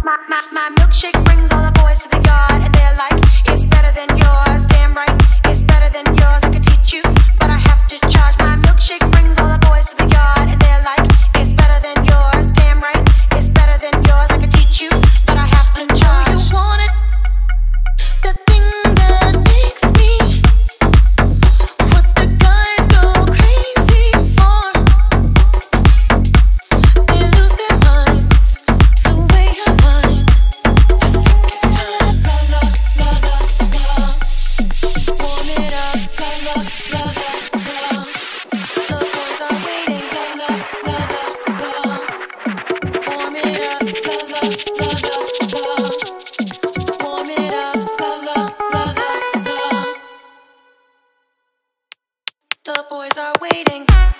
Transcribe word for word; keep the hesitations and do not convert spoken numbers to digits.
My, my, my milkshake brings all the boys to the yard, and they're like, it's better than yours. Damn right, it's better than yours. I could teach you, but I have to charge. My milkshake brings all the boys to the yard, and they're like, it's better than yours. Damn right, it's better than yours. I could teach you, but I have to charge. You want it, the thing that makes me what the guys go crazy for. They lose their minds the way I whine. I think it's time. La la la la la. Warm it up. La la la la la. The boys are waiting. La la la la la. Warm it up. La la la la la. Warm it up. La la la la la. The boys are waiting.